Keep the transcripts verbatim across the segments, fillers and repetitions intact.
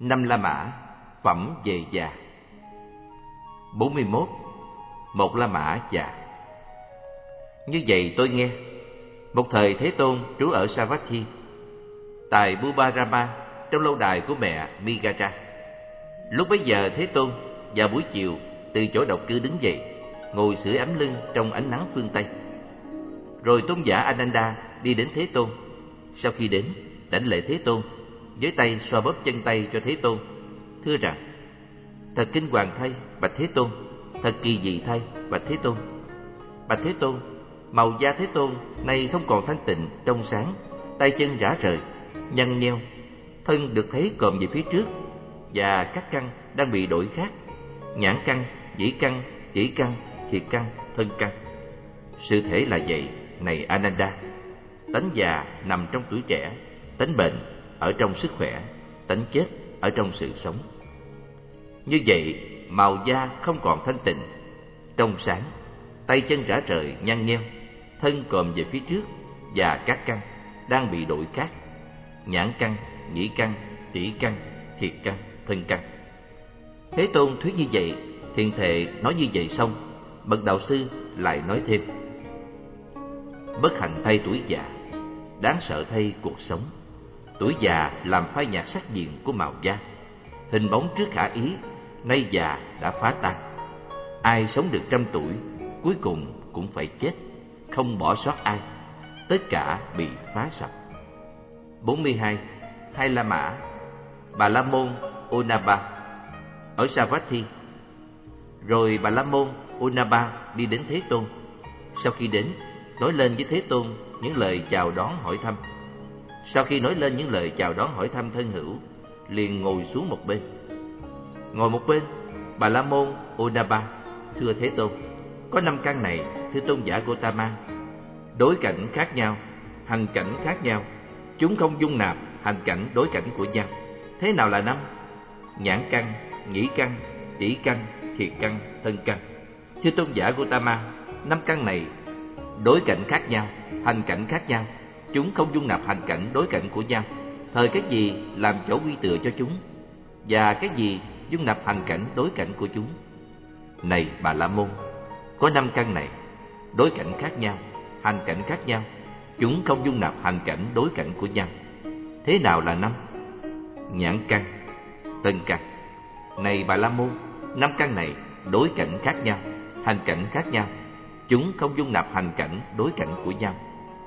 Năm La Mã, phẩm về già. Bốn mươi mốt. Một La Mã già. Như vậy tôi nghe, một thời Thế Tôn trú ở Savatthi, tại Bubarama, trong lâu đài của mẹ Migara. Lúc bấy giờ Thế Tôn vào buổi chiều từ chỗ độc cư đứng dậy, ngồi sưởi ấm lưng trong ánh nắng phương Tây. Rồi tôn giả Ananda đi đến Thế Tôn. Sau khi đến, đảnh lễ Thế Tôn, với tay xoa bóp chân tay cho Thế Tôn, thưa rằng: thật kinh hoàng thay, bạch Thế Tôn, thật kỳ dị thay, bạch Thế Tôn. Bạch Thế Tôn, màu da Thế Tôn nay không còn thanh tịnh trong sáng, tay chân rã rời, nhăn nheo, thân được thấy còm về phía trước, và các căn đang bị đổi khác: nhãn căn, nhĩ căn, chỉ căn, thiệt căn, thân căn. Sự thể là vậy, này Ananda. Tánh già nằm trong tuổi trẻ, tánh bệnh ở trong sức khỏe, tánh chết ở trong sự sống. Như vậy, màu da không còn thanh tịnh, trong sáng, tay chân rã rời, nhăn nheo, thân còm về phía trước, và các căn đang bị đổi khác: nhãn căn, nhĩ căn, tỷ căn, thiệt căn, thân căn. Thế Tôn thuyết như vậy, thiền thệ nói như vậy xong, bậc đạo sư lại nói thêm: bất hạnh thay tuổi già, đáng sợ thay cuộc sống. Tuổi già làm phai nhạt sắc diện của màu da, hình bóng trước khả ý, nay già đã phá tan. Ai sống được trăm tuổi, cuối cùng cũng phải chết, không bỏ sót ai, tất cả bị phá sập. Bốn mươi hai. Hai La Mã, Bà La Môn Onaba, ở Savatthi. Rồi Bà La Môn Onaba đi đến Thế Tôn. Sau khi đến, nói lên với Thế Tôn những lời chào đón hỏi thăm. Sau khi nói lên những lời chào đón hỏi thăm thân hữu, liền ngồi xuống một bên. Ngồi một bên, Bà La Môn Onaba, thưa Thế Tôn, có năm căn này, thưa tôn giả Gotama. Đối cảnh khác nhau, hành cảnh khác nhau, chúng không dung nạp hành cảnh đối cảnh của nhau. Thế nào là năm? Nhãn căn, nhĩ căn, tỷ căn, thiệt căn, thân căn. Thưa tôn giả Gotama, năm căn này đối cảnh khác nhau, hành cảnh khác nhau, chúng không dung nạp hành cảnh đối cảnh của nhau. Thời cái gì làm chỗ quy tựa cho chúng, và cái gì dung nạp hành cảnh đối cảnh của chúng? Này Bà La Môn, có năm căn này, đối cảnh khác nhau, hành cảnh khác nhau, chúng không dung nạp hành cảnh đối cảnh của nhau. Thế nào là năm? Nhãn căn, tân căn. Này Bà La Môn, năm căn này đối cảnh khác nhau, hành cảnh khác nhau, chúng không dung nạp hành cảnh đối cảnh của nhau.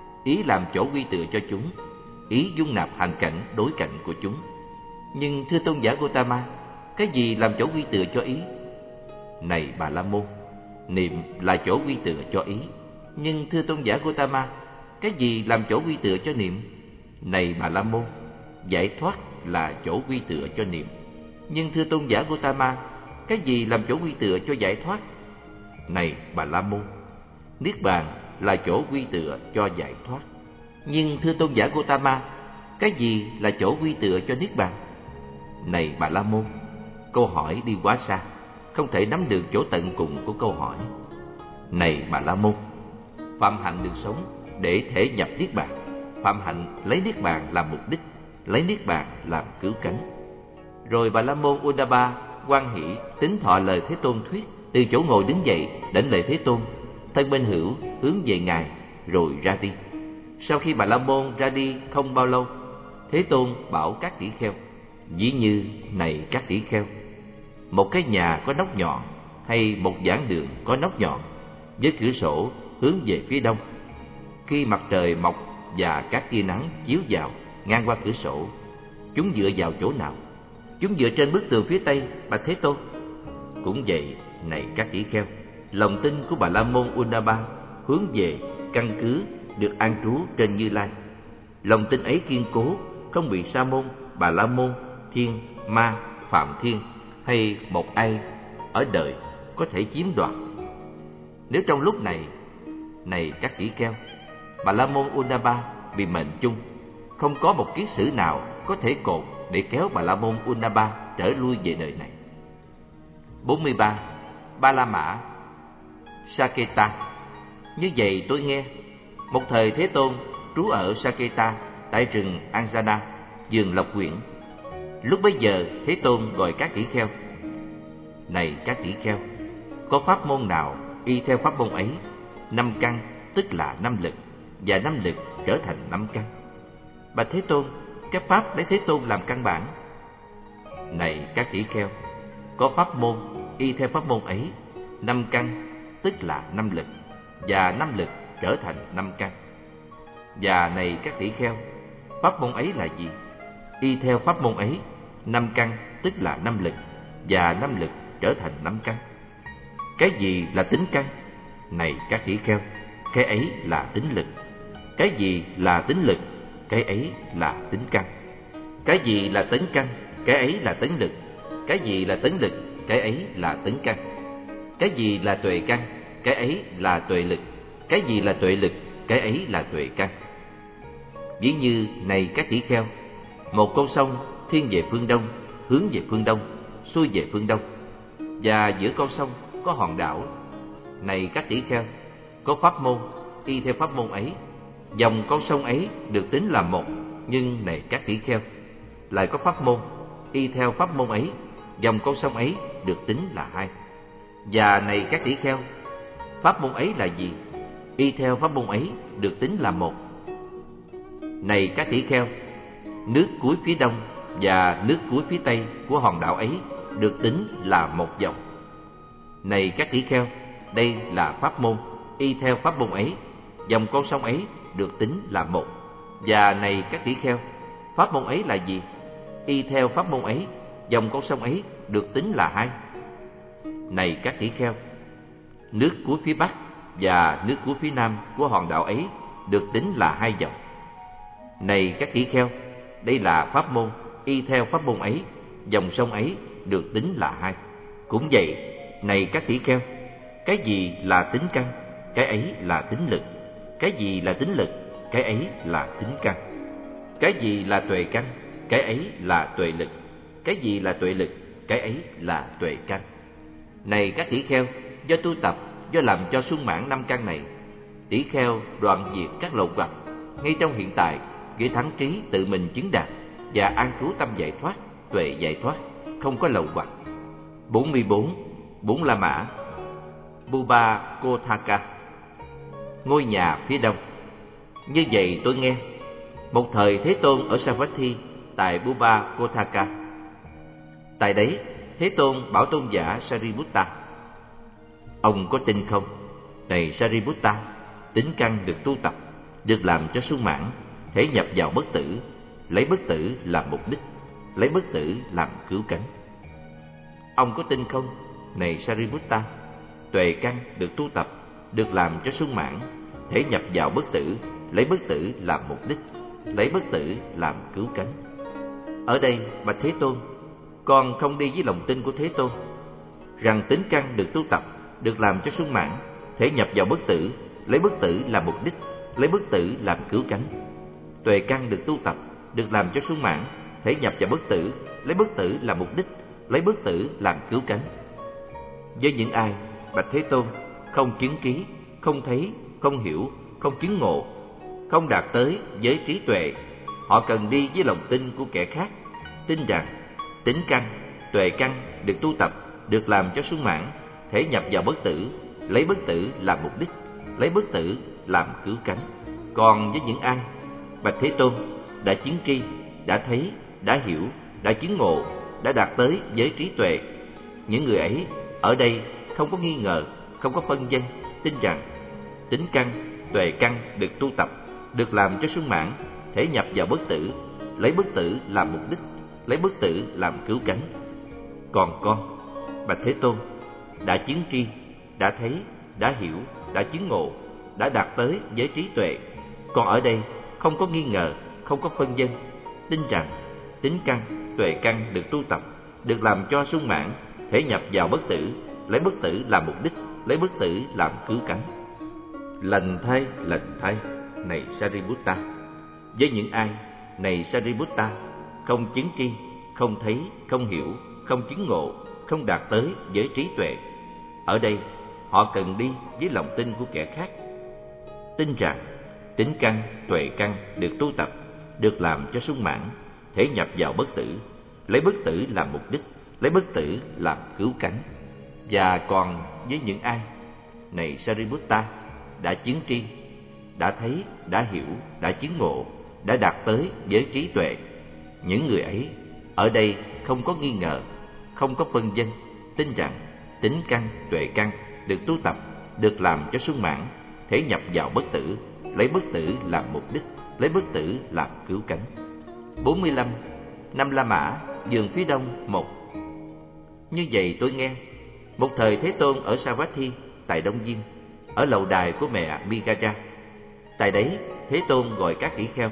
Ý làm chỗ quy tựa cho chúng, ý dung nạp hành cảnh đối cảnh của chúng. Nhưng thưa tôn giả Gotama, cái gì làm chỗ quy tựa cho ý? Này Bà La Môn, niệm là chỗ quy tựa cho ý. Nhưng thưa tôn giả Gotama, cái gì làm chỗ quy tựa cho niệm? Này Bà La Môn, giải thoát là chỗ quy tựa cho niệm. Nhưng thưa tôn giả Gotama, cái gì làm chỗ quy tựa cho giải thoát? Này Bà La Môn, niết bàn là chỗ quy tựa cho giải thoát. Nhưng thưa tôn giả Gotama, cái gì là chỗ quy tựa cho niết bàn? Này Bà La Môn, câu hỏi đi quá xa, không thể nắm được chỗ tận cùng của câu hỏi. Này Bà La Môn, phạm hạnh được sống để thể nhập niết bàn. Phạm hạnh lấy niết bàn làm mục đích, lấy niết bàn làm cứu cánh. Rồi Bà La Môn Onaba hoan hỷ tín thọ lời Thế Tôn thuyết, từ chỗ ngồi đứng dậy, đảnh lễ Thế Tôn, thân bên hữu hướng về ngài, rồi ra đi. Sau khi Bà La Môn ra đi không bao lâu, Thế Tôn bảo các tỷ kheo: ví như này các tỷ kheo, một cái nhà có nóc nhọn, hay một giảng đường có nóc nhọn, với cửa sổ hướng về phía đông. Khi mặt trời mọc và các tia nắng chiếu vào ngang qua cửa sổ, chúng dựa vào chỗ nào? Chúng dựa trên bức tường phía tây, bạch Thế Tôn. Cũng vậy, này các tỷ kheo, lòng tin của Bà La Môn Onaba hướng về căn cứ được an trú trên Như Lai. Lòng tin ấy kiên cố, không bị Sa môn, Bà La Môn, Thiên, Ma, Phạm Thiên hay một ai ở đời có thể chiếm đoạt. Nếu trong lúc này, này các tỷ kheo, Bà La Môn Onaba bị mệnh chung, không có một kiết sử nào có thể cột để kéo Bà La Môn Onaba trở lui về đời này. Bốn mươi ba. Ba La Mã, Saketa. Như vậy tôi nghe, một thời Thế Tôn trú ở Saketa, tại rừng Anjana, vườn Lộc Quyển. Lúc bấy giờ Thế Tôn gọi các tỷ kheo: Này các tỷ kheo, có pháp môn nào y theo pháp môn ấy, năm căn tức là năm lực, và năm lực trở thành năm căn? Bạch Thế Tôn, các pháp lấy Thế Tôn làm căn bản. Này các tỷ kheo, có pháp môn y theo pháp môn ấy, năm căn tức là năm lực, và năm lực trở thành năm căn. Và này các tỷ kheo, pháp môn ấy là gì? Y theo pháp môn ấy, năm căn tức là năm lực, và năm lực trở thành năm căn. Cái gì là tính căn? Này các tỷ kheo, cái ấy là tính lực. Cái gì là tính lực? Cái ấy là tính căn. Cái gì là tính căn? Cái ấy là tính lực. Cái gì là tính lực? Cái ấy là tính căn. Cái gì là tuệ căn? Cái ấy là tuệ lực. Cái gì là tuệ lực? Cái ấy là tuệ căn. Ví như này các tỷ kheo, một con sông thiên về phương đông, hướng về phương đông, xuôi về phương đông, và giữa con sông có hòn đảo. Này các tỷ kheo, có pháp môn y theo pháp môn ấy, dòng con sông ấy được tính là một. Nhưng này các tỷ kheo, lại có pháp môn y theo pháp môn ấy, dòng con sông ấy được tính là hai. Và này các tỷ kheo, pháp môn ấy là gì? Y theo pháp môn ấy được tính là một. Này các tỷ kheo, nước cuối phía đông và nước cuối phía tây của hòn đảo ấy được tính là một dòng. Này các tỷ kheo, đây là pháp môn y theo pháp môn ấy, dòng con sông ấy được tính là một. Và này các tỷ kheo, pháp môn ấy là gì? Y theo pháp môn ấy, dòng con sông ấy được tính là hai. Này các tỷ kheo, nước cuối phía bắc và nước cuối phía nam của hòn đảo ấy được tính là hai dòng. Này các tỷ kheo, đây là pháp môn y theo pháp môn ấy, dòng sông ấy được tính là hai. Cũng vậy, này các tỷ kheo, cái gì là tính căn? Cái ấy là tính lực. Cái gì là tính lực? Cái ấy là tính căn. Cái gì là tuệ căn? Cái ấy là tuệ lực. Cái gì là tuệ lực? Cái ấy là tuệ căn. Này các tỷ kheo, do tu tập, do làm cho sung mãn năm căn này, tỷ kheo đoạn diệt các lậu hoặc, ngay trong hiện tại, với thắng trí tự mình chứng đạt và an trú tâm giải thoát, tuệ giải thoát, không có lậu hoặc. bốn mươi bốn. Bốn La Mã. Buba Kothaka, ngôi nhà phía đông. Như vậy tôi nghe, một thời Thế Tôn ở Savatthi tại Buba Kothaka. Tại đấy, Thế Tôn bảo tôn giả Sariputta: Ông có tin không? Này Sariputta, tính căn được tu tập, được làm cho sung mãn, thể nhập vào bất tử, lấy bất tử làm mục đích, lấy bất tử làm cứu cánh. Ông có tin không? Này Sariputta, tuệ căn được tu tập, được làm cho sung mãn, thể nhập vào bất tử, lấy bất tử làm mục đích, lấy bất tử làm cứu cánh. Ở đây, bạch Thế Tôn, con không đi với lòng tin của Thế Tôn, rằng tính căn được tu tập, được làm cho sung mãn, thể nhập vào bất tử, lấy bất tử làm mục đích, lấy bất tử làm cứu cánh. Tuệ căn được tu tập, được làm cho sung mãn, thể nhập vào bất tử, lấy bất tử làm mục đích, lấy bất tử làm cứu cánh. Với những ai, bạch Thế Tôn, không chứng ký, không thấy, không hiểu, không chứng ngộ, không đạt tới giới trí tuệ, họ cần đi với lòng tin của kẻ khác, tin rằng tính căn, tuệ căn được tu tập, được làm cho sung mãn, thể nhập vào bất tử, lấy bất tử làm mục đích, lấy bất tử làm cứu cánh. Còn với những ai, bạch Thế Tôn, đã chứng tri, đã thấy, đã hiểu, đã chứng ngộ, đã đạt tới giới trí tuệ, những người ấy ở đây không có nghi ngờ, không có phân vân, tin rằng tính căn, tuệ căn được tu tập, được làm cho sung mãn, thể nhập vào bất tử, lấy bất tử làm mục đích, lấy bất tử làm cứu cánh. Còn con, bạch Thế Tôn, đã chứng tri, đã thấy, đã hiểu, đã chứng ngộ, đã đạt tới giới trí tuệ, con ở đây không có nghi ngờ, không có phân vân, tin rằng tính căn, tuệ căn được tu tập, được làm cho sung mãn, thể nhập vào bất tử, lấy bất tử làm mục đích, lấy bất tử làm cứu cánh. Lành thay, lành thay, này Sariputta, với những ai, này Sariputta, không chứng tri, không thấy, không hiểu, không chứng ngộ, không đạt tới giới trí tuệ, ở đây họ cần đi với lòng tin của kẻ khác, tin rằng tính căn, tuệ căn được tu tập, được làm cho sung mãn, thể nhập vào bất tử, lấy bất tử làm mục đích, lấy bất tử làm cứu cánh. Và còn với những ai, này Sariputta, đã chứng tri, đã thấy, đã hiểu, đã chứng ngộ, đã đạt tới với trí tuệ, những người ấy ở đây không có nghi ngờ, không có phân vân, tin rằng tính căn, tuệ căn được tu tập, được làm cho sung mãn, thể nhập vào bất tử, lấy bất tử làm mục đích, lấy bất tử làm cứu cánh. bốn mươi lăm. Năm La Mã, vườn phía đông một. Như vậy tôi nghe, một thời Thế Tôn ở Savatthi tại Đông Viên, ở lầu đài của mẹ Migaja. Tại đấy Thế Tôn gọi các tỷ kheo.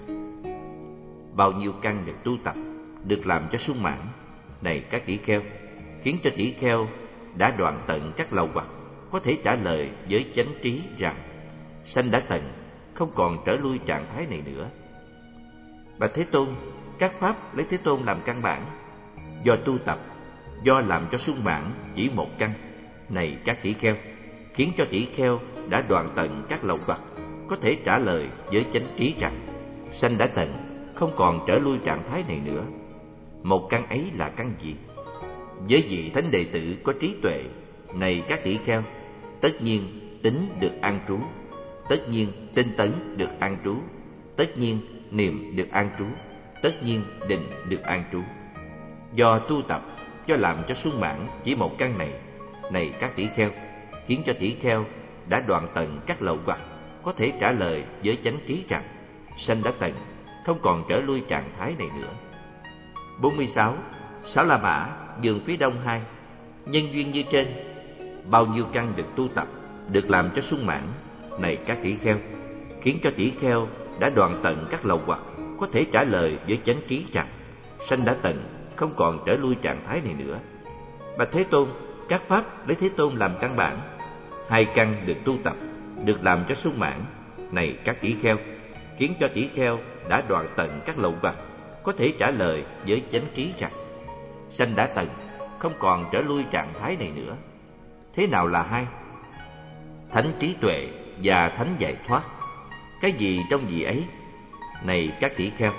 Bao nhiêu căn được tu tập, được làm cho sung mãn, này các tỷ kheo, khiến cho tỷ kheo đã đoạn tận các lậu hoặc, có thể trả lời với chánh trí rằng sanh đã tận, không còn trở lui trạng thái này nữa. Bạch Thế Tôn, các pháp lấy Thế Tôn làm căn bản, do tu tập, do làm cho sung mãn chỉ một căn, này các tỷ kheo, khiến cho tỷ kheo đã đoạn tận các lậu hoặc, có thể trả lời với chánh trí rằng sanh đã tận, không còn trở lui trạng thái này nữa. Một căn ấy là căn gì? Với vị thánh đệ tử có trí tuệ, này các tỷ kheo, tất nhiên tính được an trú, tất nhiên tinh tấn được an trú, tất nhiên niệm được an trú, tất nhiên định được an trú. Do tu tập, do làm cho sung mãn chỉ một căn này, này các tỷ kheo, khiến cho tỷ kheo đã đoạn tận các lậu hoặc, có thể trả lời với chánh trí rằng sanh đã tận, không còn trở lui trạng thái này nữa. bốn mươi sáu. Sáu La Mã, vườn phía đông hai. Nhân duyên như trên, bao nhiêu căn được tu tập, được làm cho sung mãn, này các tỷ kheo, khiến cho tỷ kheo đã đoạn tận các lậu hoặc, có thể trả lời với chánh trí rằng sanh đã tận, không còn trở lui trạng thái này nữa. Bạch Thế Tôn, các pháp lấy Thế Tôn làm căn bản, hai căn được tu tập, được làm cho sung mãn, này các tỷ kheo, khiến cho tỷ kheo đã đoạn tận các lậu hoặc, có thể trả lời với chánh trí rằng sanh đã tận, không còn trở lui trạng thái này nữa. Thế nào là hai? Thánh trí tuệ và thánh giải thoát. Cái gì trong gì ấy, này các tỷ kheo?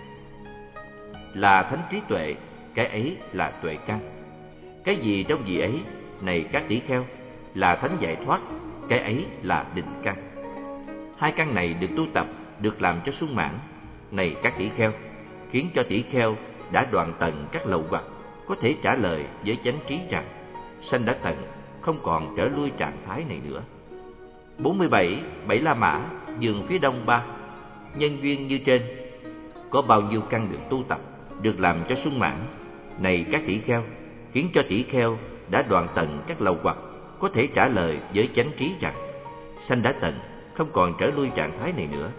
Là thánh trí tuệ, cái ấy là tuệ căn. Cái gì trong gì ấy, này các tỷ kheo? Là thánh giải thoát, cái ấy là định căn. Hai căn này được tu tập, được làm cho sung mãn, này các tỷ kheo, khiến cho tỷ kheo đã đoạn tận các lậu hoặc, có thể trả lời với chánh trí rằng sanh đã tận, không còn trở lui trạng thái này nữa. bốn mươi bảy. Bảy La Mã, vườn phía đông ba. Nhân duyên như trên, có bao nhiêu căn được tu tập, được làm cho sung mãn, này các tỷ kheo, khiến cho tỷ kheo đã đoạn tận các lậu hoặc, có thể trả lời với chánh trí rằng sanh đã tận, không còn trở lui trạng thái này nữa.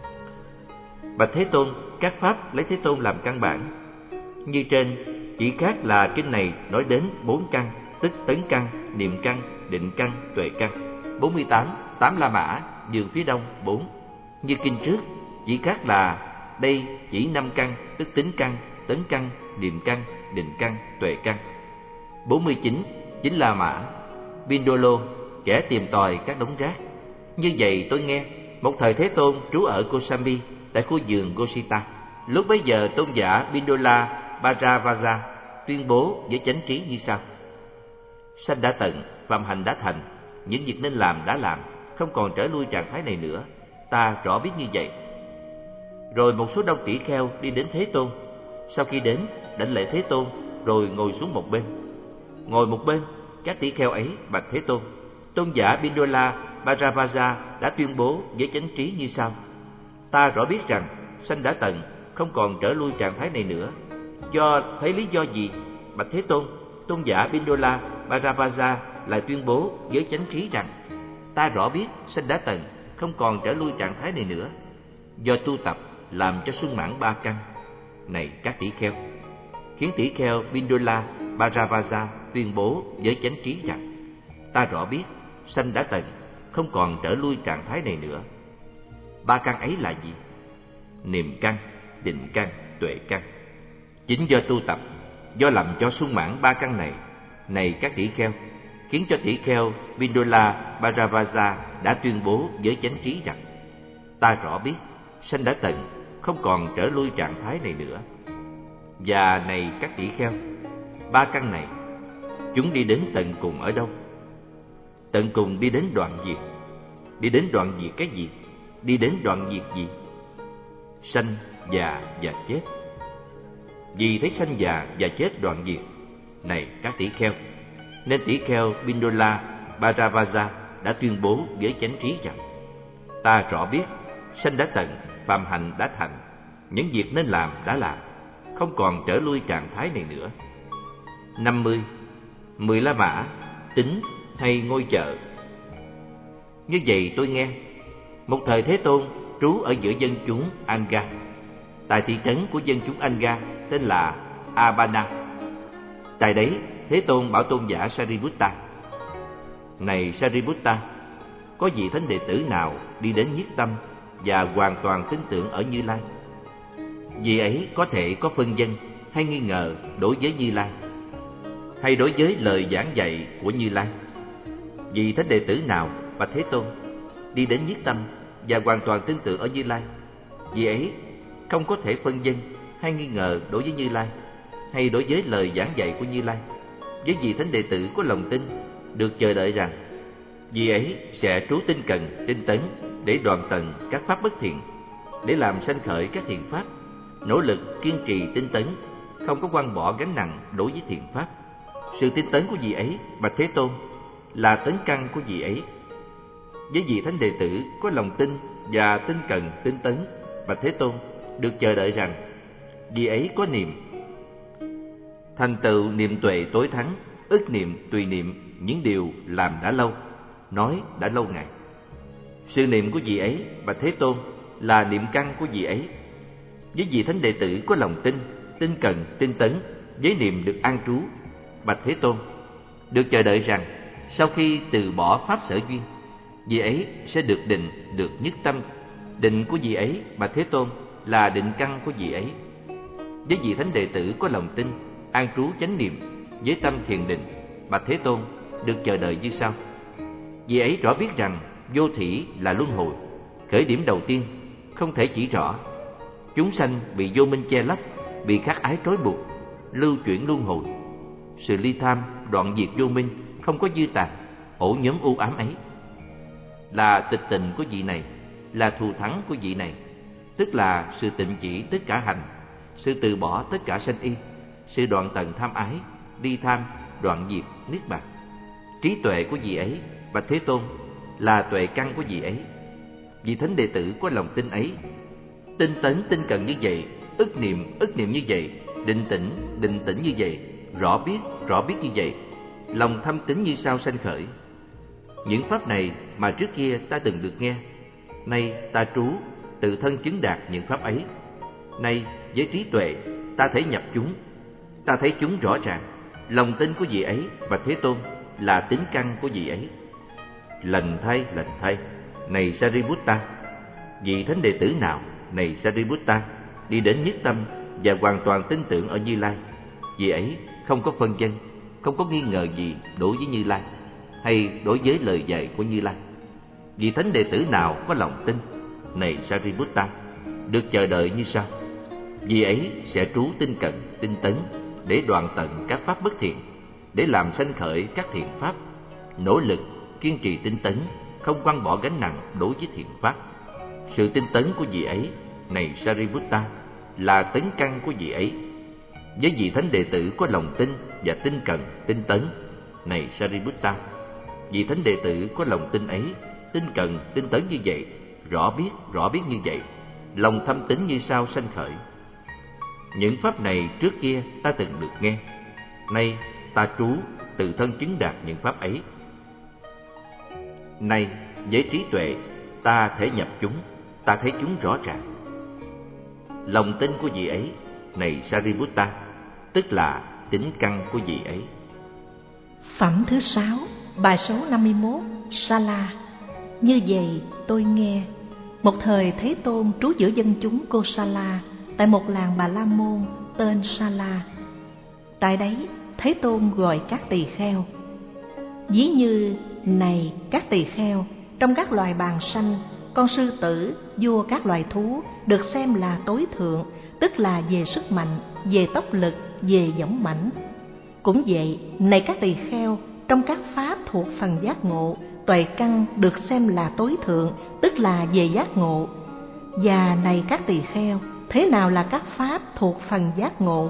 Bạch Thế Tôn, các pháp lấy Thế Tôn làm căn bản. Như trên, chỉ khác là kinh này nói đến bốn căn, tức tấn căn, niệm căn, định căn, tuệ căn. bốn mươi tám. Tám La Mã, vườn phía đông bốn. Như kinh trước, chỉ khác là đây chỉ năm căn, tức tính căn, tấn căn, niệm căn, định căn, tuệ căn. bốn mươi chín. Chín La Mã, Pindolo, kẻ tìm tòi các đống rác. Như vậy tôi nghe, một thời Thế Tôn trú ở Kosambi, tại khu vườn Gosita. Lúc bấy giờ tôn giả Pindola Bharavaja tuyên bố với chánh trí như sau: sanh đã tận, phạm hành đã thành, những việc nên làm đã làm, không còn trở lui trạng thái này nữa. Ta rõ biết như vậy. Rồi một số đông tỷ kheo đi đến Thế Tôn. Sau khi đến, đảnh lễ Thế Tôn, rồi ngồi xuống một bên. Ngồi một bên, các tỷ kheo ấy bạch Thế Tôn. Tôn giả Pindola Bharavaja đã tuyên bố với chánh trí như sau: ta rõ biết rằng sanh đã tận, không còn trở lui trạng thái này nữa. Do thấy lý do gì, bạch Thế Tôn, tôn giả Pindola Bharavaja lại tuyên bố với chánh trí rằng ta rõ biết sanh đã tận, không còn trở lui trạng thái này nữa. Do tu tập làm cho sung mãn ba căn, này các tỷ kheo, khiến tỷ kheo Pindola Bharavaja tuyên bố với chánh trí rằng ta rõ biết sanh đã tận, không còn trở lui trạng thái này nữa. Ba căn ấy là gì? Niệm căn, định căn, tuệ căn. Chính do tu tập, do làm cho sung mãn ba căn này, này các tỷ kheo, khiến cho tỷ kheo Pindola Bharavaja đã tuyên bố với chánh trí rằng ta rõ biết sanh đã tận, không còn trở lui trạng thái này nữa. Và này các tỷ kheo, ba căn này, chúng đi đến tận cùng ở đâu? Tận cùng đi đến đoạn diệt. Đi đến đoạn diệt cái gì? Đi đến đoạn diệt gì? Sanh, già và chết. Vì thấy sanh già và chết đoạn diệt, này các tỷ kheo, nên tỷ kheo Pindola Bharavaja đã tuyên bố với chánh trí rằng: ta rõ biết sanh đã tận, phàm hành đã thành, những việc nên làm đã làm, không còn trở lui trạng thái này nữa. năm mươi. Mười La Mã, tính hay ngôi chợ. Như vậy tôi nghe, một thời Thế Tôn trú ở giữa dân chúng Anga, tại thị trấn của dân chúng Anga tên là Abana. Tại đấy Thế Tôn bảo tôn giả Sariputta: này Sariputta, có vị thánh đệ tử nào đi đến nhất tâm và hoàn toàn tin tưởng ở Như Lai? Vị ấy có thể có phân vân hay nghi ngờ đối với Như Lai, hay đối với lời giảng dạy của Như Lai? Vị thánh đệ tử nào, bạch Thế Tôn, đi đến nhất tâm và hoàn toàn tin tưởng ở Như Lai, vị ấy không có thể phân vân hay nghi ngờ đối với Như Lai, hay đối với lời giảng dạy của Như Lai. Với vị thánh đệ tử có lòng tin, được chờ đợi rằng vị ấy sẽ trú tinh cần, tinh tấn để đoạn tận các pháp bất thiện, để làm sanh khởi các thiện pháp, nỗ lực kiên trì tinh tấn, không có quăng bỏ gánh nặng đối với thiện pháp. Sự tinh tấn của vị ấy, bạch Thế Tôn, là tấn căn của vị ấy. Với vị thánh đệ tử có lòng tin và tinh cần, tinh tấn, bạch Thế Tôn, được chờ đợi rằng vị ấy có niệm, thành tựu niệm tuệ tối thắng, ức niệm tùy niệm những điều làm đã lâu, nói đã lâu ngày. Sự niệm của vị ấy, bạch Thế Tôn, là niệm căn của vị ấy. Với vị thánh đệ tử có lòng tin, tinh cần, tinh tấn, với niệm được an trú, bạch Thế Tôn, được chờ đợi rằng sau khi từ bỏ pháp sở duyên, vị ấy sẽ được định, được nhất tâm. Định của vị ấy, bạch Thế Tôn, là định căn của vị ấy. Với vị thánh đệ tử có lòng tin, an trú chánh niệm, với tâm thiền định, bạch Thế Tôn, được chờ đợi như sau. Vị ấy rõ biết rằng vô thủy là luân hồi, khởi điểm đầu tiên, không thể chỉ rõ. Chúng sanh bị vô minh che lấp, bị khắc ái trói buộc, lưu chuyển luân hồi. Sự ly tham, đoạn diệt vô minh, không có dư tàn, ổ nhóm u ám ấy. Là tịch tình của vị này, là thù thắng của vị này, tức là sự tịnh chỉ tất cả hành, sự từ bỏ tất cả sanh y, sự đoạn tận tham ái, ly tham, đoạn diệt, niết bàn. Trí tuệ của vị ấy, bạch Thế Tôn, là tuệ căn của vị ấy. Vị thánh đệ tử có lòng tin ấy, tinh tấn tinh cần như vậy, ức niệm ức niệm như vậy, định tĩnh định tĩnh như vậy, rõ biết rõ biết như vậy, lòng thâm tín như sao sanh khởi. Những pháp này mà trước kia ta từng được nghe, nay ta trú tự thân chứng đạt những pháp ấy. Nay với trí tuệ ta thể nhập chúng, ta thấy chúng rõ ràng. Lòng tin của vị ấy, bạch Thế Tôn, là tính căn của vị ấy. Lành thay, lành thay, này Sariputta, vị thánh đệ tử nào, này Sariputta, đi đến nhất tâm và hoàn toàn tin tưởng ở Như Lai, vị ấy không có phân vân, không có nghi ngờ gì đối với Như Lai, hay đối với lời dạy của Như Lai. Vị thánh đệ tử nào có lòng tin, này Sariputta, được chờ đợi như sau. Vị ấy sẽ trú tinh cận, tinh tấn để đoạn tận các pháp bất thiện, để làm sanh khởi các thiện pháp, nỗ lực kiên trì tinh tấn, không quăng bỏ gánh nặng đối với thiện pháp. Sự tinh tấn của vị ấy, này Sariputta, là tấn căn của vị ấy. Với vị thánh đệ tử có lòng tin và tinh cần, tinh tấn, này Sariputta, vị thánh đệ tử có lòng tin ấy, tinh cần, tinh tấn như vậy, rõ biết, rõ biết như vậy, lòng thâm tín như sao sanh khởi. Những pháp này trước kia ta từng được nghe, nay ta trú tự thân chứng đạt những pháp ấy. Nay với trí tuệ ta thể nhập chúng, ta thấy chúng rõ ràng. Lòng tin của vị ấy, này Sariputta, tức là tính căn của vị ấy. Phẩm thứ sáu, bài số năm mươi mốt, Sala. Như vậy tôi nghe, một thời Thế Tôn trú giữa dân chúng Kosala, tại một làng Bà La Môn tên Sala. Tại đấy Thế Tôn gọi các tỳ kheo. Ví như, này các tỳ kheo, trong các loài bàng sanh, con sư tử, vua các loài thú, được xem là tối thượng, tức là về sức mạnh, về tốc lực, về dũng mãnh. Cũng vậy, này các tỳ kheo, trong các pháp thuộc phần giác ngộ, tuệ căn được xem là tối thượng, tức là về giác ngộ. Và này các tỳ kheo, thế nào là các pháp thuộc phần giác ngộ?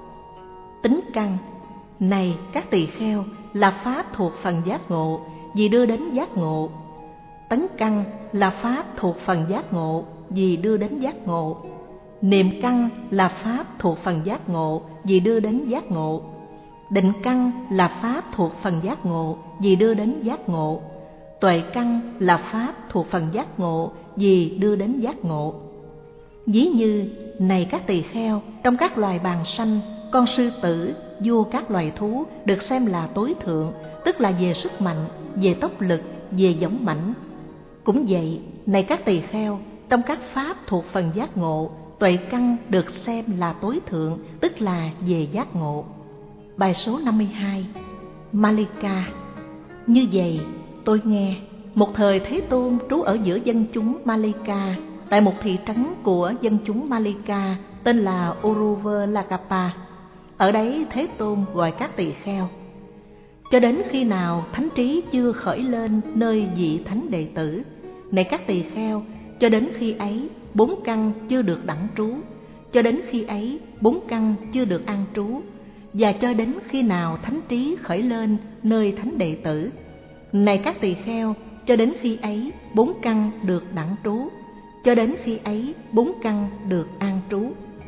Tính căn, này các tỳ kheo, là pháp thuộc phần giác ngộ, vì đưa đến giác ngộ. Tấn căn là pháp thuộc phần giác ngộ, vì đưa đến giác ngộ. Niệm căn là pháp thuộc phần giác ngộ, vì đưa đến giác ngộ. Định căn là pháp thuộc phần giác ngộ, vì đưa đến giác ngộ. Tuệ căn là pháp thuộc phần giác ngộ, vì đưa đến giác ngộ. Ví như, này các tỳ kheo, trong các loài bàng sanh, con sư tử, vua các loài thú, được xem là tối thượng, tức là về sức mạnh, về tốc lực, về dũng mãnh. Cũng vậy, này các tỳ kheo, trong các pháp thuộc phần giác ngộ, tuệ căn được xem là tối thượng, tức là về giác ngộ. Bài số năm mươi hai. Malika. Như vậy, tôi nghe, một thời Thế Tôn trú ở giữa dân chúng Malika, tại một thị trấn của dân chúng Malika tên là Uruvela-kapa. Ở đấy Thế Tôn gọi các tỳ kheo. Cho đến khi nào thánh trí chưa khởi lên nơi vị thánh đệ tử, này các tỳ kheo, cho đến khi ấy bốn căn chưa được đẳng trú, cho đến khi ấy bốn căn chưa được an trú, và cho đến khi nào thánh trí khởi lên nơi thánh đệ tử, này các tỳ kheo, cho đến khi ấy bốn căn được đẳng trú, cho đến khi ấy bốn căn được an trú.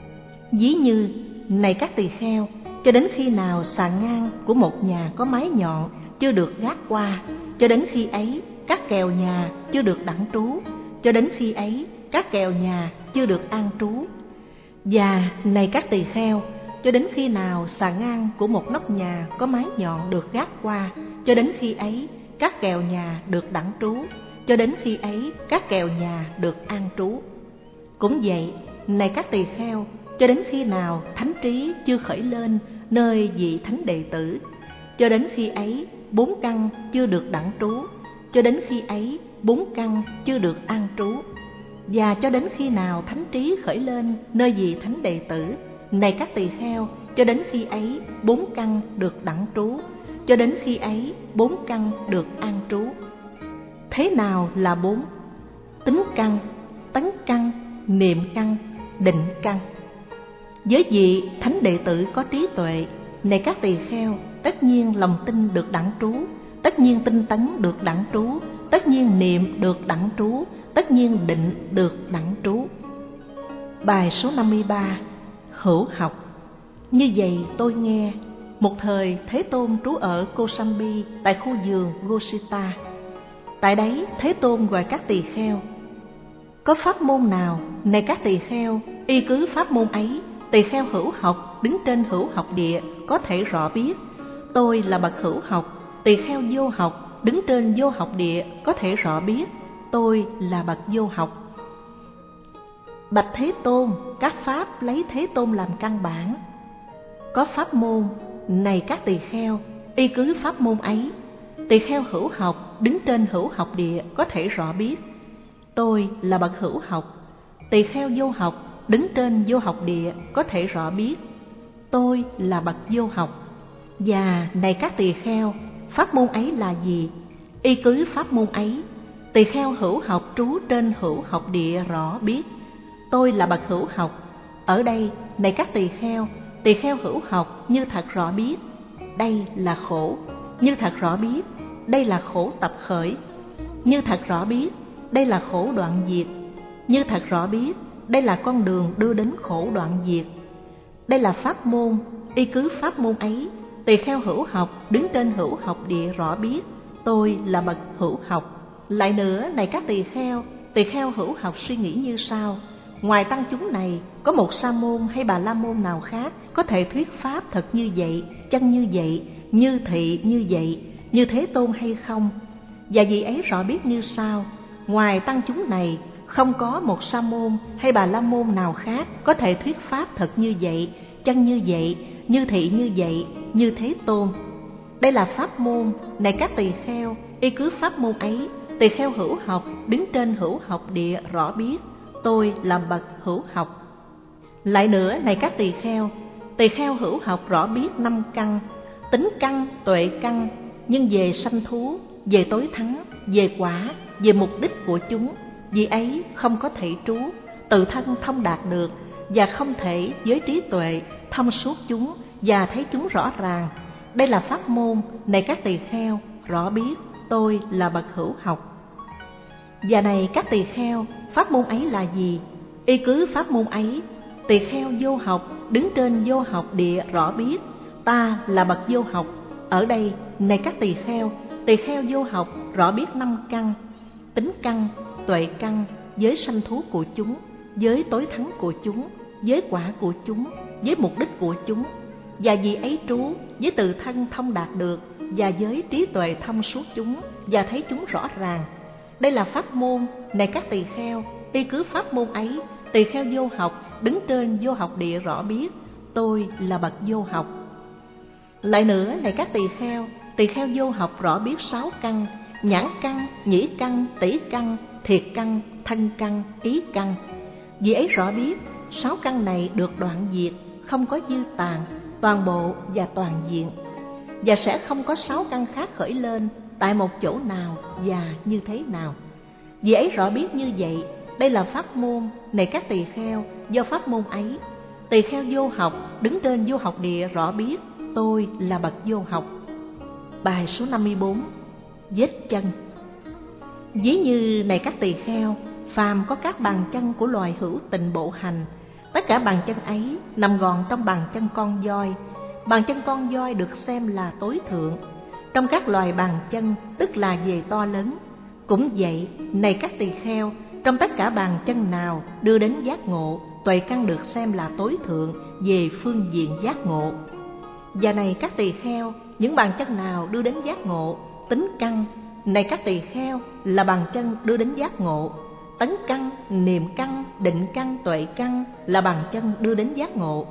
Ví như, này các tỳ kheo, cho đến khi nào sàn ngang của một nhà có mái nhọn chưa được gác qua, cho đến khi ấy các kèo nhà chưa được đẳng trú, cho đến khi ấy các kèo nhà chưa được an trú. Và này các tỳ kheo, cho đến khi nào sàn ngang của một nóc nhà có mái nhọn được gác qua, cho đến khi ấy các kèo nhà được đẳng trú, cho đến khi ấy các kèo nhà được an trú. Cũng vậy, này các tỳ kheo, cho đến khi nào thánh trí chưa khởi lên nơi vị thánh đệ tử, cho đến khi ấy bốn căn chưa được đẳng trú, cho đến khi ấy bốn căn chưa được an trú. Và cho đến khi nào thánh trí khởi lên nơi vị thánh đệ tử, này các tỳ kheo, cho đến khi ấy bốn căn được đẳng trú, cho đến khi ấy bốn căn được an trú. Thế nào là bốn? Tính căn, tấn căn, niệm căn, định căn. Với vị thánh đệ tử có trí tuệ, này các tỳ kheo, tất nhiên lòng tin được đẳng trú, tất nhiên tinh tấn được đẳng trú, tất nhiên niệm được đẳng trú, tất nhiên định được đẳng trú. Bài số năm mươi ba. Hữu học. Như vậy tôi nghe, một thời Thế Tôn trú ở Kosambi tại khu vườn Gosita. Tại đấy Thế Tôn gọi các tỳ kheo. Có pháp môn nào, này các tỳ kheo, y cứ pháp môn ấy, tỳ kheo hữu học đứng trên hữu học địa có thể rõ biết. Tôi là bậc hữu học. Tỳ kheo vô học đứng trên vô học địa có thể rõ biết. Tôi là bậc vô học. Bạch Thế Tôn, các pháp lấy Thế Tôn làm căn bản. Có pháp môn, này các tỳ kheo, y cứ pháp môn ấy, tỳ kheo hữu học đứng trên hữu học địa có thể rõ biết. Tôi là bậc hữu học. Tỳ kheo vô học đứng trên vô học địa có thể rõ biết. Tôi là bậc vô học. Và này các tỳ kheo, pháp môn ấy là gì? Y cứ pháp môn ấy, tỳ kheo hữu học trú trên hữu học địa rõ biết. Tôi là bậc hữu học. Ở đây, này các tỳ kheo, tỳ kheo hữu học như thật rõ biết, đây là khổ. Như thật rõ biết, đây là khổ tập khởi. Như thật rõ biết, đây là khổ đoạn diệt. Như thật rõ biết, đây là con đường đưa đến khổ đoạn diệt. Đây là pháp môn, y cứ pháp môn ấy, tỳ kheo hữu học đứng trên hữu học địa rõ biết. Tôi là bậc hữu học. Lại nữa, này các tỳ kheo, tỳ kheo hữu học suy nghĩ như sau: ngoài tăng chúng này, có một sa môn hay bà la môn nào khác có thể thuyết pháp thật như vậy, chân như vậy, như thị như vậy, như Thế Tôn hay không? Và vị ấy rõ biết như sau: ngoài tăng chúng này, không có một sa môn hay bà la môn nào khác có thể thuyết pháp thật như vậy, chân như vậy, như thị như vậy, như Thế Tôn. Đây là pháp môn, này các tỳ kheo, y cứ pháp môn ấy, tỳ Tỳ kheo hữu học đứng trên hữu học địa rõ biết tôi là bậc hữu học. Lại nữa này các tỳ kheo, tỳ kheo hữu học rõ biết năm căn, tính căn, tuệ căn, nhưng về sanh thú, về tối thắng, về quả, về mục đích của chúng, vì ấy không có thể trú, tự thân thông đạt được, và không thể với trí tuệ thông suốt chúng và thấy chúng rõ ràng. Đây là pháp môn này các tỳ kheo rõ biết tôi là bậc hữu học. Và này các tỳ kheo, pháp môn ấy là gì? Y cứ pháp môn ấy, tỳ kheo vô học đứng trên vô học địa rõ biết ta là bậc vô học. Ở đây này các tỳ kheo, tỳ kheo vô học rõ biết năm căn, tính căn, tuệ căn, giới sanh thú của chúng, giới tối thắng của chúng, giới quả của chúng, giới mục đích của chúng, và vì ấy trú, với tự thân thông đạt được, và với trí tuệ thông suốt chúng và thấy chúng rõ ràng. Đây là pháp môn này các tỳ kheo, y cứ pháp môn ấy, tỳ kheo vô học đứng trên vô học địa rõ biết tôi là bậc vô học. Lại nữa này các tỳ kheo, tỳ kheo vô học rõ biết sáu căn, nhãn căn, nhĩ căn, tỷ căn, thiệt căn, thân căn, ý căn. Vì ấy rõ biết sáu căn này được đoạn diệt, không có dư tàn, toàn bộ và toàn diện, và sẽ không có sáu căn khác khởi lên tại một chỗ nào và như thế nào. Vì ấy rõ biết như vậy, đây là pháp môn này các tỳ kheo, do pháp môn ấy tỳ kheo vô học đứng trên vô học địa rõ biết tôi là bậc vô học. Bài số năm mươi bốn. Vết chân. Ví như này các tỳ kheo, phàm có các bàn chân của loài hữu tình bộ hành, tất cả bàn chân ấy nằm gọn trong bàn chân con voi. Bàn chân con voi được xem là tối thượng trong các loài bàn chân, tức là về to lớn. Cũng vậy, này các tỳ kheo, trong tất cả bàn chân nào đưa đến giác ngộ, tuệ căn được xem là tối thượng về phương diện giác ngộ. Và này các tỳ kheo, những bàn chân nào đưa đến giác ngộ, tính căn, này các tỳ kheo, là bàn chân đưa đến giác ngộ. Tấn căn, niệm căn, định căn, tuệ căn là bàn chân đưa đến giác ngộ.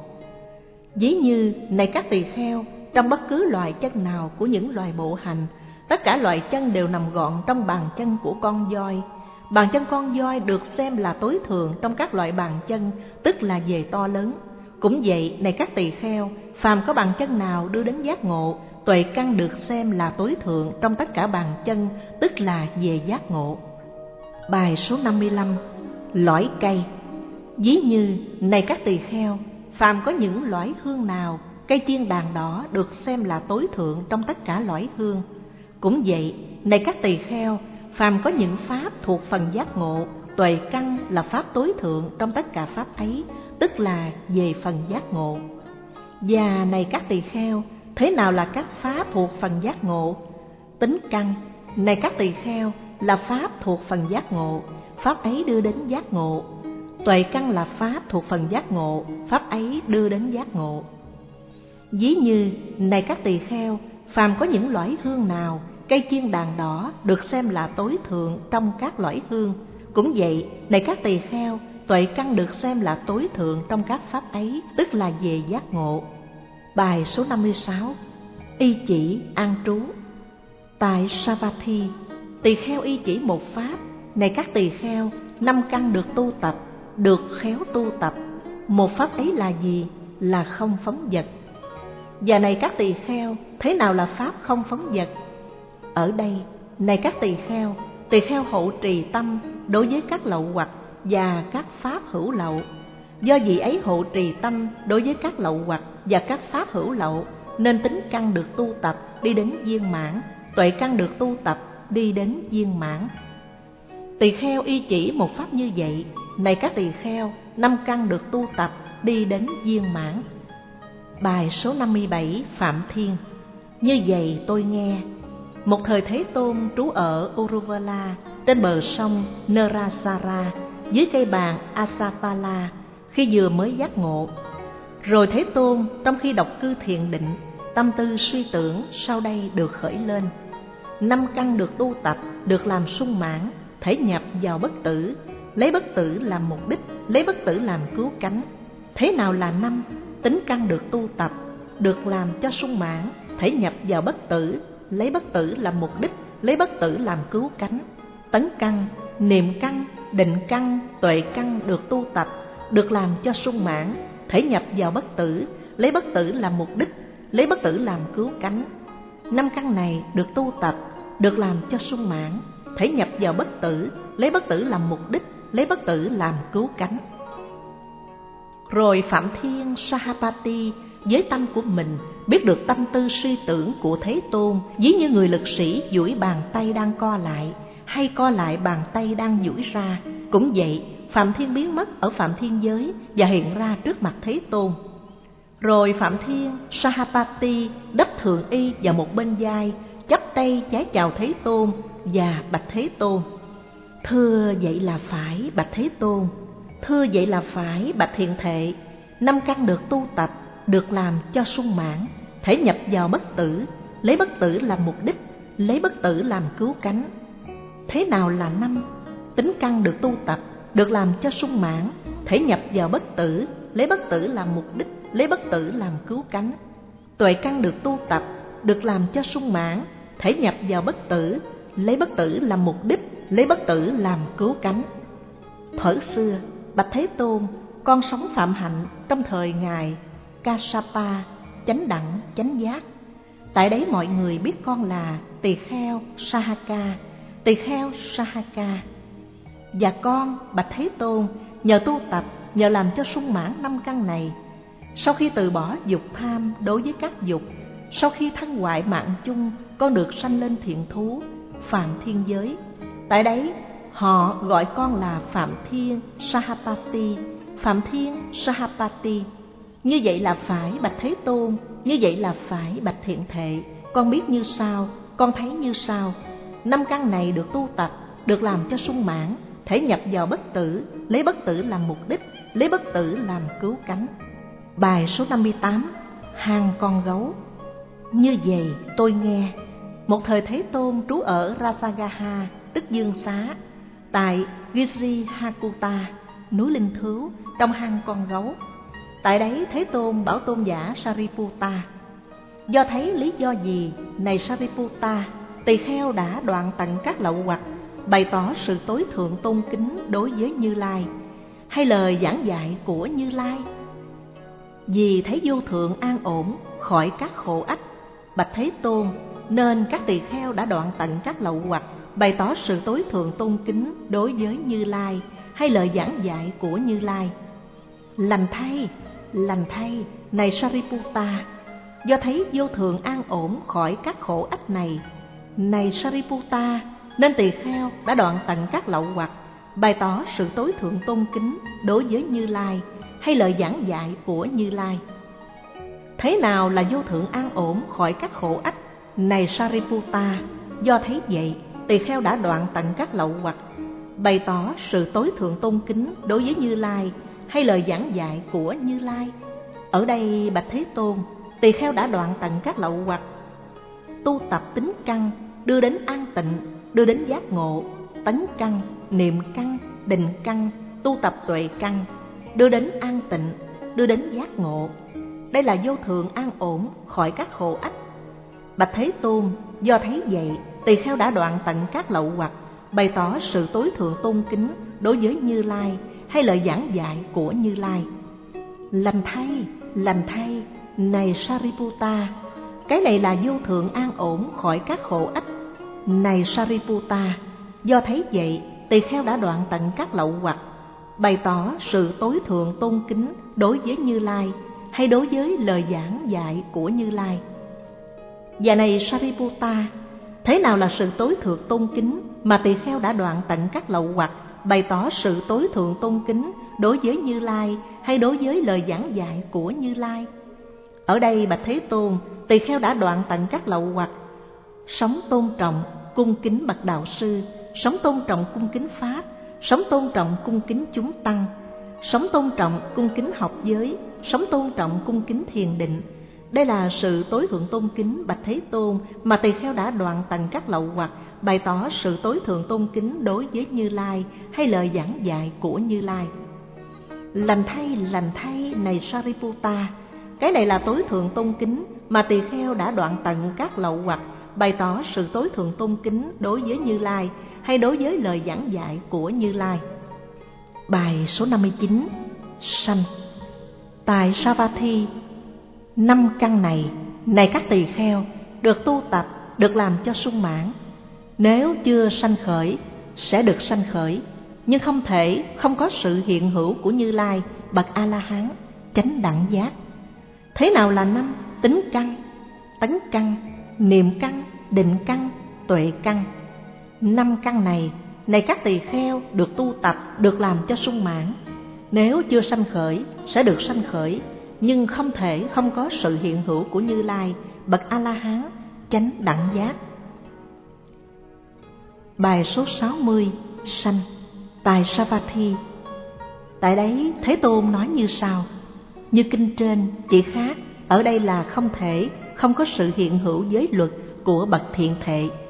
Ví như này các tỳ kheo, trong bất cứ loại chân nào của những loài bộ hành, tất cả loại chân đều nằm gọn trong bàn chân của con voi. Bàn chân con voi được xem là tối thượng trong các loại bàn chân, tức là về to lớn. Cũng vậy, này các tỳ kheo, phàm có bàn chân nào đưa đến giác ngộ, tuệ căn được xem là tối thượng trong tất cả bàn chân, tức là về giác ngộ. Bài số năm mươi lăm. Lõi cây. Ví như này các tỳ kheo, phàm có những lõi hương nào, cây chiên đàn đỏ được xem là tối thượng trong tất cả lõi hương. Cũng vậy, này các tỳ kheo, phàm có những pháp thuộc phần giác ngộ, tuệ căn là pháp tối thượng trong tất cả pháp ấy, tức là về phần giác ngộ. Và này các tỳ kheo, thế nào là các pháp thuộc phần giác ngộ? Tính căn, này các tỳ kheo, là pháp thuộc phần giác ngộ, pháp ấy đưa đến giác ngộ. Tuệ căn là pháp thuộc phần giác ngộ, pháp ấy đưa đến giác ngộ. Ví như này các tỳ kheo, phàm có những lõi hương nào, cây chiên đàn đỏ được xem là tối thượng trong các lõi hương. Cũng vậy, này các tỳ kheo, tuệ căn được xem là tối thượng trong các pháp ấy, tức là về giác ngộ. Bài số năm mươi sáu. Y chỉ an trú. Tại Savatthi, tỳ kheo y chỉ một pháp, này các tỳ kheo, năm căn được tu tập, được khéo tu tập. Một pháp ấy là gì? Là không phóng dật. Và này các tỳ kheo, thế nào là pháp không phóng dật? Ở đây, này các tỳ kheo, tỳ kheo hộ trì tâm đối với các lậu hoặc và các pháp hữu lậu. Do vị ấy hộ trì tâm đối với các lậu hoặc và các pháp hữu lậu, nên tính căn được tu tập đi đến viên mãn, tuệ căn được tu tập đi đến viên mãn. Tỳ kheo y chỉ một pháp như vậy, này các tỳ kheo, năm căn được tu tập đi đến viên mãn. Bài số năm mươi bảy. Phạm Thiên. Như vậy tôi nghe, một thời Thế Tôn trú ở Uruvela trên bờ sông Nerasara dưới cây bàn Asapala khi vừa mới giác ngộ. Rồi Thế Tôn trong khi độc cư thiền định, tâm tư suy tưởng sau đây được khởi lên. Năm căn được tu tập, được làm sung mãn, thể nhập vào bất tử, lấy bất tử làm mục đích, lấy bất tử làm cứu cánh. Thế nào là năm? Tính căn được tu tập, được làm cho sung mãn, thể nhập vào bất tử, lấy bất tử làm mục đích, lấy bất tử làm cứu cánh. tấn căn, niệm căn, định căn, tuệ căn được tu tập, được làm cho sung mãn, thể nhập vào bất tử, lấy bất tử làm mục đích, lấy bất tử làm cứu cánh. Năm căn này được tu tập, được làm cho sung mãn, thể nhập vào bất tử, lấy bất tử làm mục đích, lấy bất tử làm cứu cánh. Rồi Phạm Thiên Sahapati với tâm của mình biết được tâm tư suy tưởng của Thế Tôn, ví như người lực sĩ duỗi bàn tay đang co lại, hay co lại bàn tay đang duỗi ra. Cũng vậy, Phạm Thiên biến mất ở Phạm Thiên giới và hiện ra trước mặt Thế Tôn. Rồi Phạm Thiên Sahapati đắp thượng y vào một bên vai, chắp tay vái chào Thế Tôn và bạch Thế Tôn: Thưa vậy là phải, bạch Thế Tôn. Thưa vậy là phải, bạch Thiện Thệ. Năm căn được tu tập, được làm cho sung mãn, thể nhập vào bất tử, lấy bất tử làm mục đích, lấy bất tử làm cứu cánh. Thế nào là năm? Tính căn được tu tập, được làm cho sung mãn, thể nhập vào bất tử, lấy bất tử làm mục đích, lấy bất tử làm cứu cánh. Tuệ căn được tu tập, được làm cho sung mãn, thể nhập vào bất tử, lấy bất tử làm mục đích, lấy bất tử làm cứu cánh. Thuở xưa, bạch Thế Tôn, con sống phạm hạnh trong thời ngài Kassapa, chánh đẳng, chánh giác. Tại đấy mọi người biết con là tỳ kheo Sahaka, tỳ kheo Sahaka. Và con, bạch Thế Tôn, nhờ tu tập, nhờ làm cho sung mãn năm căn này, sau khi từ bỏ dục tham đối với các dục, sau khi thân hoại mạng chung, con được sanh lên thiện thú, Phạm Thiên giới. Tại đấy, họ gọi con là Phạm Thiên Sahapati, Phạm Thiên Sahapati. Như vậy là phải, bạch Thế Tôn. Như vậy là phải, bạch Thiện Thệ. Con biết như sau, con thấy như sau. Năm căn này được tu tập, được làm cho sung mãn, thể nhập vào bất tử, lấy bất tử làm mục đích, lấy bất tử làm cứu cánh. Bài số năm mươi tám. Hang con gấu. Như vậy tôi nghe, một thời Thế Tôn trú ở Rasagaha, tức Dương Xá, tại Giri Hakuta, núi Linh Thứu, trong hang con gấu. Tại đấy Thế Tôn bảo tôn giả Sariputta: Do thấy lý do gì, này Sariputta, tỳ kheo đã đoạn tận các lậu hoặc, bày tỏ sự tối thượng tôn kính đối với Như Lai, hay lời giảng dạy của Như Lai? Vì thấy vô thượng an ổn khỏi các khổ ách, bạch Thế Tôn, nên các tỳ kheo đã đoạn tận các lậu hoặc, bày tỏ sự tối thượng tôn kính đối với Như Lai, hay lời giảng dạy của Như Lai. Lành thay, lành thay, này Sariputta, do thấy vô thượng an ổn khỏi các khổ ách này, này Sariputta, nên tỳ kheo đã đoạn tận các lậu hoặc, bày tỏ sự tối thượng tôn kính đối với Như Lai, hay lời giảng dạy của Như Lai. Thế nào là vô thượng an ổn khỏi các khổ ách, này Sariputta? Do thấy vậy, tỳ kheo đã đoạn tận các lậu hoặc, bày tỏ sự tối thượng tôn kính đối với Như Lai, hay lời giảng dạy của Như Lai. Ở đây bạch Thế Tôn, tỳ kheo đã đoạn tận các lậu hoặc, tu tập tính căn, đưa đến an tịnh, đưa đến giác ngộ, tấn căn, niệm căn, định căn, tu tập tuệ căn, đưa đến an tịnh, đưa đến giác ngộ. Đây là vô thượng an ổn khỏi các khổ ách. Bạch Thế Tôn, do thấy vậy, tỳ kheo đã đoạn tận các lậu hoặc, bày tỏ sự tối thượng tôn kính đối với Như Lai, hay lời giảng dạy của Như Lai. Lành thay, lành thay, này Sariputta, cái này là vô thượng an ổn khỏi các khổ ách. Này Sariputta, do thấy vậy, tỳ kheo đã đoạn tận các lậu hoặc, bày tỏ sự tối thượng tôn kính đối với Như Lai, hay đối với lời giảng dạy của Như Lai. Và này Sariputta, thế nào là sự tối thượng tôn kính mà tỳ kheo đã đoạn tận các lậu hoặc, bày tỏ sự tối thượng tôn kính đối với Như Lai, hay đối với lời giảng dạy của Như Lai? Ở đây bạch Thế Tôn, tỳ kheo đã đoạn tận các lậu hoặc, sống tôn trọng, cung kính bậc đạo sư, sống tôn trọng cung kính pháp, sống tôn trọng cung kính chúng tăng, sống tôn trọng cung kính học giới, sống tôn trọng cung kính thiền định. Đây là sự tối thượng tôn kính bạch Thế Tôn mà tỳ kheo đã đoạn tận các lậu hoặc, bày tỏ sự tối thượng tôn kính đối với Như Lai, hay lời giảng dạy của Như Lai. Lành thay, lành thay, này Sariputta, cái này là tối thượng tôn kính mà tỳ kheo đã đoạn tận các lậu hoặc, bày tỏ sự tối thượng tôn kính đối với Như Lai hay đối với lời giảng dạy của Như Lai. Bài số năm mươi chín. Sanh. Tại Savatthi, năm căn này, này các tỳ kheo, được tu tập, được làm cho sung mãn. Nếu chưa sanh khởi, sẽ được sanh khởi, nhưng không thể không có sự hiện hữu của Như Lai, bậc A-la-hán, chánh đẳng giác. Thế nào là năm? Tính căn, tánh căn, niệm căn, định căn, tuệ căn. Năm căn này, này các tỳ kheo, được tu tập, được làm cho sung mãn. Nếu chưa sanh khởi, sẽ được sanh khởi, nhưng không thể không có sự hiện hữu của Như Lai, bậc A-la-hán, chánh đẳng giác. Bài số sáu mươi. Sanh. Tại Savatthi. Tại đấy Thế Tôn nói như sau: như kinh trên, chỉ khác ở đây là không thể không có sự hiện hữu giới luật của bậc thiện thệ.